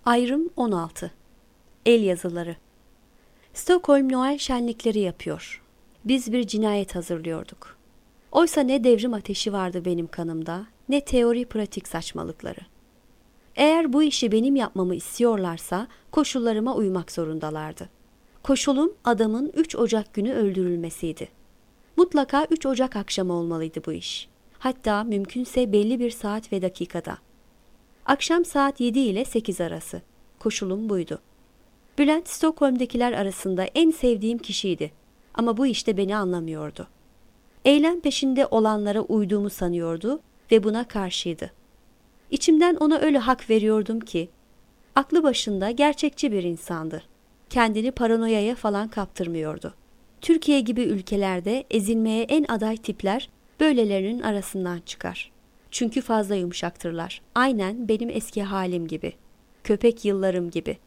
Ayrım 16. El yazıları. Stockholm Noel şenlikleri yapıyor. Biz bir cinayet hazırlıyorduk. Oysa ne devrim ateşi vardı benim kanımda, ne teori pratik saçmalıkları. Eğer bu işi benim yapmamı istiyorlarsa koşullarıma uymak zorundalardı. Koşulum adamın 3 Ocak günü öldürülmesiydi. Mutlaka 3 Ocak akşamı olmalıydı bu iş. Hatta mümkünse belli bir saat ve dakikada. Akşam saat 7 ile 8 arası. Koşulum buydu. Bülent Stockholm'dekiler arasında en sevdiğim kişiydi. Ama bu işte beni anlamıyordu. Eylem peşinde olanlara uyduğumu sanıyordu ve buna karşıydı. İçimden ona öyle hak veriyordum ki, aklı başında gerçekçi bir insandı. Kendini paranoyaya falan kaptırmıyordu. Türkiye gibi ülkelerde ezilmeye en aday tipler böylelerinin arasından çıkar. Çünkü fazla yumuşaktırlar. Aynen benim eski halim gibi. Köpek yıllarım gibi.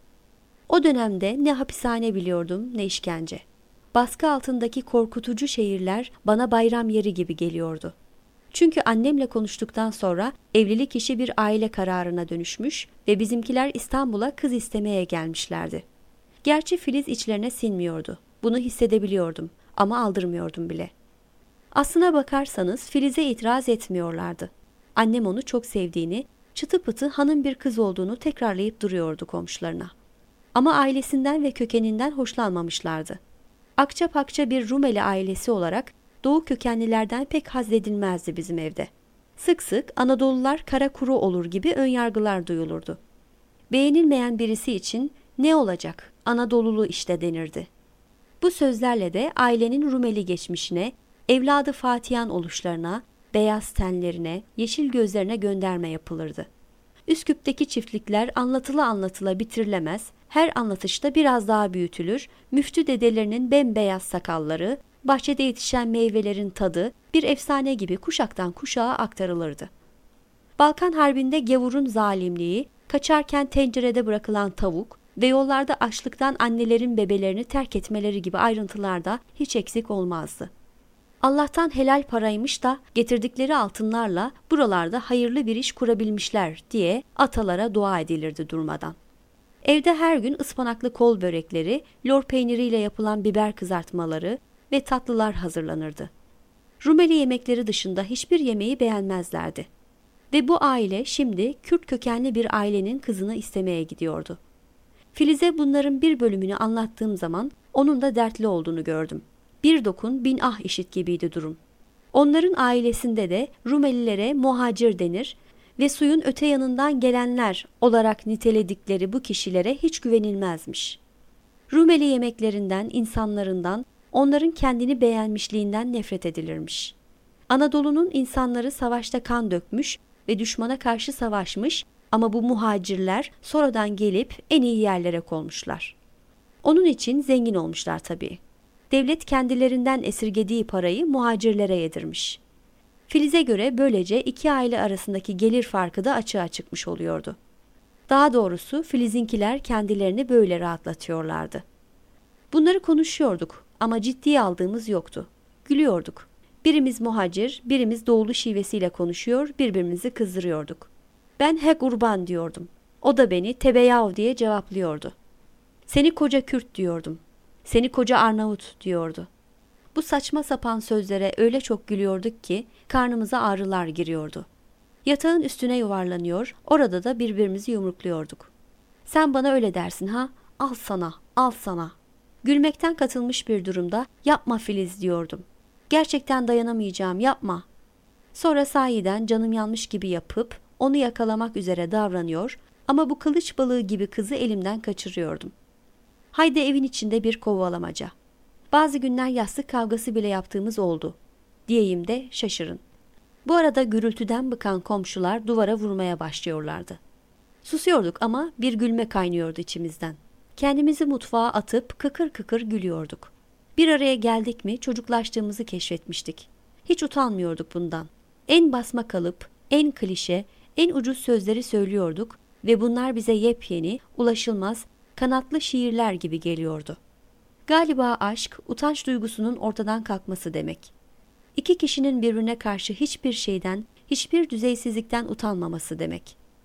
O dönemde ne hapishane biliyordum ne işkence. Baskı altındaki korkutucu şehirler bana bayram yeri gibi geliyordu. Çünkü annemle konuştuktan sonra evlilik işi bir aile kararına dönüşmüş ve bizimkiler İstanbul'a kız istemeye gelmişlerdi. Gerçi Filiz içlerine sinmiyordu. Bunu hissedebiliyordum ama aldırmıyordum bile. Aslına bakarsanız Filiz'e itiraz etmiyorlardı. Annem onu çok sevdiğini, çıtı pıtı hanım bir kız olduğunu tekrarlayıp duruyordu komşularına. Ama ailesinden ve kökeninden hoşlanmamışlardı. Akça pakça bir Rumeli ailesi olarak Doğu kökenlilerden pek hazzedilmezdi bizim evde. Sık sık Anadolular kara kuru olur gibi önyargılar duyulurdu. Beğenilmeyen birisi için ne olacak, Anadolulu işte denirdi. Bu sözlerle de ailenin Rumeli geçmişine, evladı Fatihan oluşlarına, beyaz tenlerine, yeşil gözlerine gönderme yapılırdı. Üsküp'teki çiftlikler anlatıla anlatıla bitirilemez, her anlatışta biraz daha büyütülür, müftü dedelerinin bembeyaz sakalları, bahçede yetişen meyvelerin tadı bir efsane gibi kuşaktan kuşağa aktarılırdı. Balkan Harbi'nde gavurun zalimliği, kaçarken tencerede bırakılan tavuk ve yollarda açlıktan annelerin bebelerini terk etmeleri gibi ayrıntılarda hiç eksik olmazdı. Allah'tan helal paraymış da getirdikleri altınlarla buralarda hayırlı bir iş kurabilmişler diye atalara dua edilirdi durmadan. Evde her gün ıspanaklı kol börekleri, lor peyniriyle yapılan biber kızartmaları ve tatlılar hazırlanırdı. Rumeli yemekleri dışında hiçbir yemeği beğenmezlerdi. Ve bu aile şimdi Kürt kökenli bir ailenin kızını istemeye gidiyordu. Filiz'e bunların bir bölümünü anlattığım zaman onun da dertli olduğunu gördüm. Bir dokun bin ah işit gibiydi durum. Onların ailesinde de Rumelilere muhacir denir ve suyun öte yanından gelenler olarak niteledikleri bu kişilere hiç güvenilmezmiş. Rumeli yemeklerinden, insanlarından, onların kendini beğenmişliğinden nefret edilirmiş. Anadolu'nun insanları savaşta kan dökmüş ve düşmana karşı savaşmış ama bu muhacirler sonradan gelip en iyi yerlere konmuşlar. Onun için zengin olmuşlar tabii. Devlet kendilerinden esirgediği parayı muhacirlere yedirmiş. Filiz'e göre böylece iki aile arasındaki gelir farkı da açığa çıkmış oluyordu. Daha doğrusu Filiz'inkiler kendilerini böyle rahatlatıyorlardı. Bunları konuşuyorduk ama ciddiye aldığımız yoktu. Gülüyorduk. Birimiz muhacir, birimiz doğulu şivesiyle konuşuyor, birbirimizi kızdırıyorduk. Ben he kurban diyordum. O da beni tebeyav diye cevaplıyordu. Seni koca Kürt diyordum. Seni koca Arnavut diyordu. Bu saçma sapan sözlere öyle çok gülüyorduk ki karnımıza ağrılar giriyordu. Yatağın üstüne yuvarlanıyor, orada da birbirimizi yumrukluyorduk. Sen bana öyle dersin ha? Al sana, al sana. Gülmekten katılmış bir durumda yapma Filiz diyordum. Gerçekten dayanamayacağım, yapma. Sonra sahiden canım yanmış gibi yapıp onu yakalamak üzere davranıyor ama bu kılıç balığı gibi kızı elimden kaçırıyordum. Haydi evin içinde bir kovalamaca. Bazı günler yastık kavgası bile yaptığımız oldu. Diyeyim de şaşırın. Bu arada gürültüden bıkan komşular duvara vurmaya başlıyorlardı. Susuyorduk ama bir gülme kaynıyordu içimizden. Kendimizi mutfağa atıp kıkır kıkır gülüyorduk. Bir araya geldik mi çocuklaştığımızı keşfetmiştik. Hiç utanmıyorduk bundan. En basma kalıp, en klişe, en ucuz sözleri söylüyorduk ve bunlar bize yepyeni, ulaşılmaz, kanatlı şiirler gibi geliyordu. Galiba aşk, utanç duygusunun ortadan kalkması demek. İki kişinin birbirine karşı hiçbir şeyden, hiçbir düzeysizlikten utanmaması demek.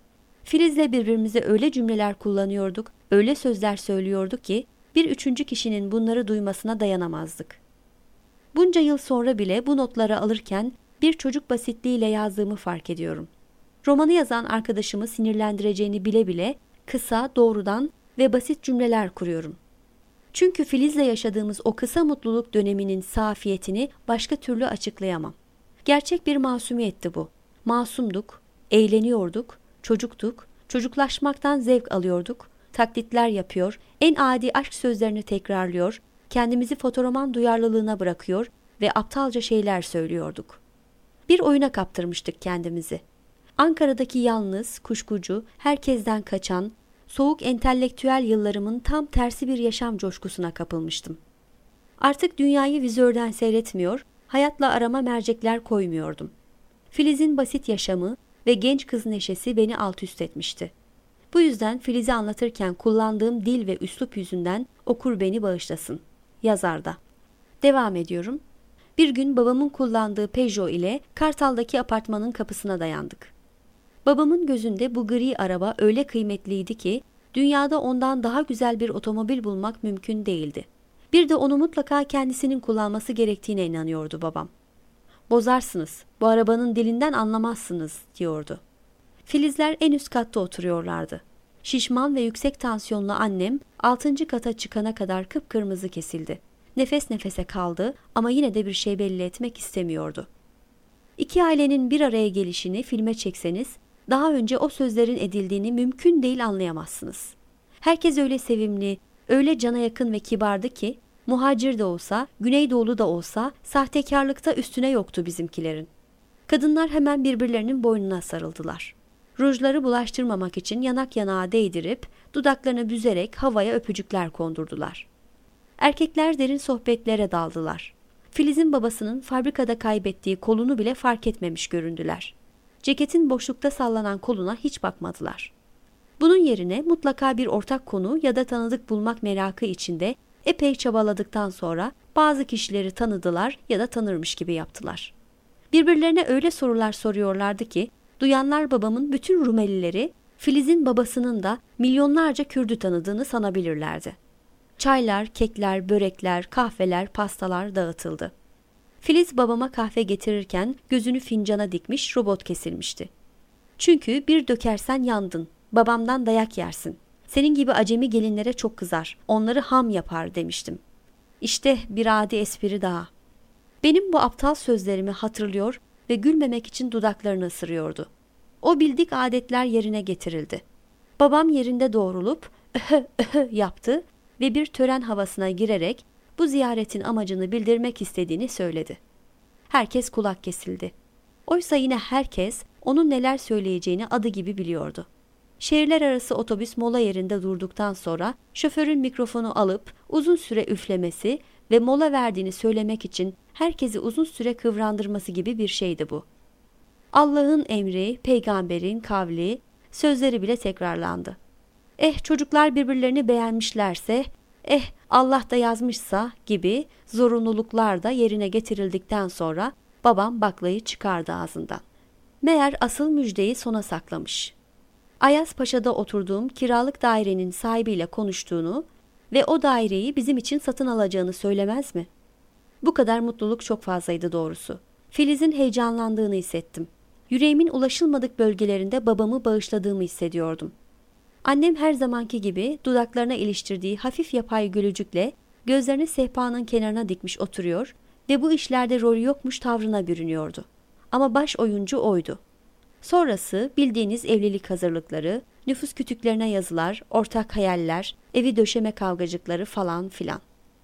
Filiz'le birbirimize öyle cümleler kullanıyorduk, öyle sözler söylüyorduk ki bir üçüncü kişinin bunları duymasına dayanamazdık. Bunca yıl sonra bile bu notları alırken bir çocuk basitliğiyle yazdığımı fark ediyorum. Romanı yazan arkadaşımı sinirlendireceğini bile bile kısa, doğrudan ve basit cümleler kuruyorum. Çünkü Filiz'le yaşadığımız o kısa mutluluk döneminin safiyetini başka türlü açıklayamam. Gerçek bir masumiyetti bu. Masumduk, eğleniyorduk, çocuktuk, çocuklaşmaktan zevk alıyorduk, taklitler yapıyor, en adi aşk sözlerini tekrarlıyor, kendimizi fotoroman duyarlılığına bırakıyor ve aptalca şeyler söylüyorduk. Bir oyuna kaptırmıştık kendimizi. Ankara'daki yalnız, kuşkucu, herkesten kaçan, soğuk entelektüel yıllarımın tam tersi bir yaşam coşkusuna kapılmıştım. Artık dünyayı vizörden seyretmiyor, hayatla arama mercekler koymuyordum. Filiz'in basit yaşamı ve genç kız neşesi beni alt üst etmişti. Bu yüzden Filiz'i anlatırken kullandığım dil ve üslup yüzünden okur beni bağışlasın. Yazarda. Devam ediyorum. Bir gün babamın kullandığı Peugeot ile Kartal'daki apartmanın kapısına dayandık. Babamın gözünde bu gri araba öyle kıymetliydi ki dünyada ondan daha güzel bir otomobil bulmak mümkün değildi. Bir de onu mutlaka kendisinin kullanması gerektiğine inanıyordu babam. "Bozarsınız, bu arabanın dilinden anlamazsınız," diyordu. Filizler en üst katta oturuyorlardı. Şişman ve yüksek tansiyonlu annem 6. kata çıkana kadar kıpkırmızı kesildi. Nefes nefese kaldı ama yine de bir şey belli etmek istemiyordu. İki ailenin bir araya gelişini filme çekseniz daha önce o sözlerin edildiğini mümkün değil anlayamazsınız. Herkes öyle sevimli, öyle cana yakın ve kibardı ki muhacir de olsa, Güneydoğulu da olsa sahtekarlıkta üstüne yoktu bizimkilerin. Kadınlar hemen birbirlerinin boynuna sarıldılar. Rujları bulaştırmamak için yanak yanağa değdirip dudaklarını büzerek havaya öpücükler kondurdular. Erkekler derin sohbetlere daldılar. Filiz'in babasının fabrikada kaybettiği kolunu bile fark etmemiş göründüler. Ceketin boşlukta sallanan koluna hiç bakmadılar. Bunun yerine mutlaka bir ortak konu ya da tanıdık bulmak merakı içinde epey çabaladıktan sonra bazı kişileri tanıdılar ya da tanırmış gibi yaptılar. Birbirlerine öyle sorular soruyorlardı ki duyanlar babamın bütün Rumelileri, Filiz'in babasının da milyonlarca Kürdü tanıdığını sanabilirlerdi. Çaylar, kekler, börekler, kahveler, pastalar dağıtıldı. Filiz babama kahve getirirken gözünü fincana dikmiş, robot kesilmişti. "Çünkü bir dökersen yandın, babamdan dayak yersin. Senin gibi acemi gelinlere çok kızar, onları ham yapar," demiştim. İşte bir adi espri daha. Benim bu aptal sözlerimi hatırlıyor ve gülmemek için dudaklarını ısırıyordu. O bildik adetler yerine getirildi. Babam yerinde doğrulup öhö öhö yaptı ve bir tören havasına girerek bu ziyaretin amacını bildirmek istediğini söyledi. Herkes kulak kesildi. Oysa yine herkes onun neler söyleyeceğini adı gibi biliyordu. Şehirler arası otobüs mola yerinde durduktan sonra şoförün mikrofonu alıp uzun süre üflemesi ve mola verdiğini söylemek için herkesi uzun süre kıvrandırması gibi bir şeydi bu. Allah'ın emri, peygamberin kavli, sözleri bile tekrarlandı. Çocuklar birbirlerini beğenmişlerse, Allah da yazmışsa gibi zorunluluklar da yerine getirildikten sonra babam baklayı çıkardı ağzından. Meğer asıl müjdeyi sona saklamış. Ayazpaşa'da oturduğum kiralık dairenin sahibiyle konuştuğunu ve o daireyi bizim için satın alacağını söylemez mi? Bu kadar mutluluk çok fazlaydı doğrusu. Filiz'in heyecanlandığını hissettim. Yüreğimin ulaşılmadık bölgelerinde babamı bağışladığımı hissediyordum. Annem her zamanki gibi dudaklarına iliştirdiği hafif yapay gülücükle gözlerini sehpanın kenarına dikmiş oturuyor ve bu işlerde rolü yokmuş tavrına bürünüyordu. Ama baş oyuncu oydu. Sonrası bildiğiniz evlilik hazırlıkları, nüfus kütüklerine yazılar, ortak hayaller, evi döşeme kavgacıkları falan filan.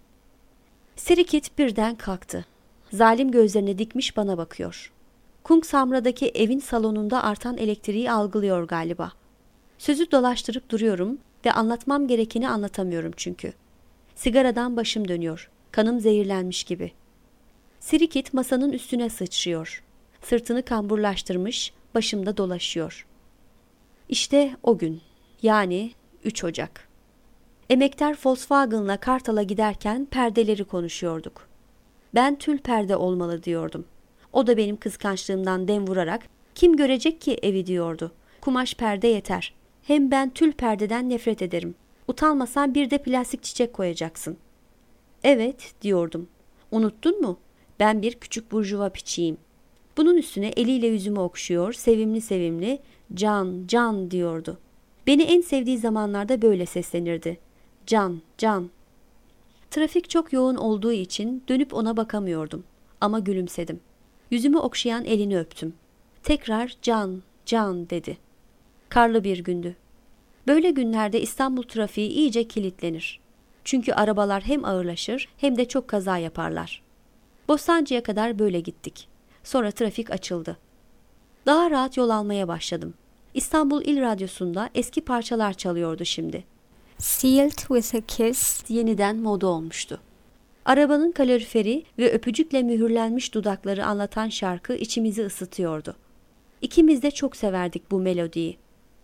Sirikit birden kalktı. Zalim gözlerini dikmiş bana bakıyor. Kungsamra'daki evin salonunda artan elektriği algılıyor galiba. Sözü dolaştırıp duruyorum ve anlatmam gerekeni anlatamıyorum çünkü. Sigaradan başım dönüyor. Kanım zehirlenmiş gibi. Sirikit masanın üstüne sıçrıyor. Sırtını kamburlaştırmış, başımda dolaşıyor. İşte o gün, yani 3 Ocak. Emektar Volkswagen'la Kartal'a giderken perdeleri konuşuyorduk. Ben tül perde olmalı diyordum. O da benim kıskançlığımdan dem vurarak kim görecek ki evi diyordu. Kumaş perde yeter. Hem ben tül perdeden nefret ederim. Utanmasan bir de plastik çiçek koyacaksın. Evet, diyordum. Unuttun mu? Ben bir küçük burjuva piçiyim. Bunun üstüne eliyle yüzümü okşuyor, sevimli sevimli, can, can diyordu. Beni en sevdiği zamanlarda böyle seslenirdi. Can, can. Trafik çok yoğun olduğu için dönüp ona bakamıyordum. Ama gülümsedim. Yüzümü okşayan elini öptüm. Tekrar can, can dedi. Karlı bir gündü. Böyle günlerde İstanbul trafiği iyice kilitlenir. Çünkü arabalar hem ağırlaşır hem de çok kaza yaparlar. Bostancı'ya kadar böyle gittik. Sonra trafik açıldı. Daha rahat yol almaya başladım. İstanbul İl Radyosu'nda eski parçalar çalıyordu şimdi. Sealed with a Kiss Yeniden moda olmuştu. Arabanın kaloriferi ve öpücükle mühürlenmiş dudakları anlatan şarkı içimizi ısıtıyordu. İkimiz de çok severdik bu melodiyi.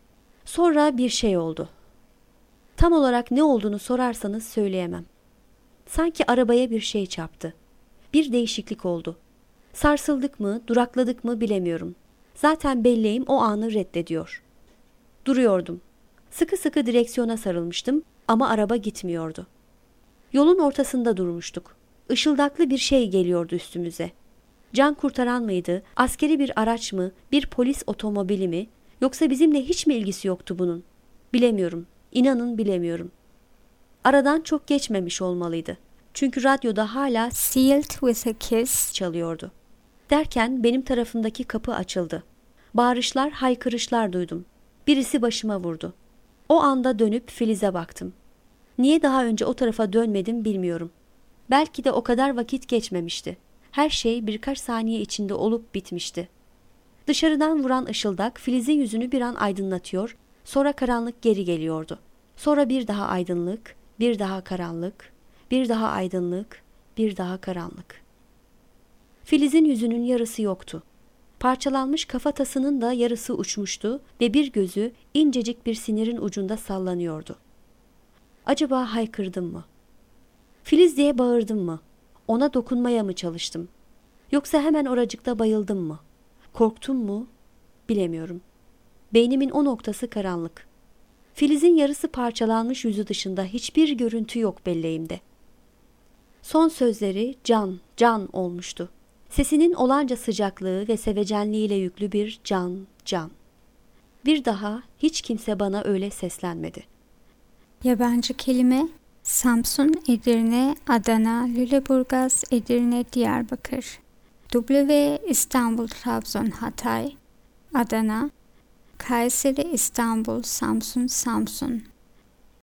Sonra bir şey oldu. Tam olarak ne olduğunu sorarsanız söyleyemem. Sanki arabaya bir şey çarptı. Bir değişiklik oldu. Sarsıldık mı, durakladık mı bilemiyorum. Zaten belleğim o anı reddediyor. Duruyordum. Sıkı sıkı direksiyona sarılmıştım ama araba gitmiyordu. Yolun ortasında durmuştuk. Işıldaklı bir şey geliyordu üstümüze. Can kurtaran mıydı, askeri bir araç mı, bir polis otomobili mi, yoksa bizimle hiç mi ilgisi yoktu bunun? Bilemiyorum, inanın bilemiyorum. Aradan çok geçmemiş olmalıydı. Çünkü radyoda hala Sealed with a Kiss çalıyordu. Derken benim tarafımdaki kapı açıldı. Bağırışlar, haykırışlar duydum. Birisi başıma vurdu. O anda dönüp Filiz'e baktım. Niye daha önce o tarafa dönmedim bilmiyorum. Belki de o kadar vakit geçmemişti. Her şey birkaç saniye içinde olup bitmişti. Dışarıdan vuran ışıldak Filiz'in yüzünü bir an aydınlatıyor, sonra karanlık geri geliyordu. Sonra bir daha aydınlık, bir daha karanlık, bir daha aydınlık, bir daha karanlık. Filiz'in yüzünün yarısı yoktu. Parçalanmış kafatasının da yarısı uçmuştu ve bir gözü incecik bir sinirin ucunda sallanıyordu. Acaba haykırdım mı? Filiz diye bağırdım mı? Ona dokunmaya mı çalıştım? Yoksa hemen oracıkta bayıldım mı? Korktum mu? Bilemiyorum. Beynimin o noktası karanlık. Filiz'in yarısı parçalanmış yüzü dışında hiçbir görüntü yok belleğimde. Son sözleri can, can olmuştu. Sesinin olanca sıcaklığı ve sevecenliğiyle yüklü bir can, can. Bir daha hiç kimse bana öyle seslenmedi. Yabancı kelime Samsun, Edirne, Adana, Lüleburgaz, Edirne, Diyarbakır. W, İstanbul, Trabzon, Hatay, Adana, Kayseri, İstanbul, Samsun, Samsun.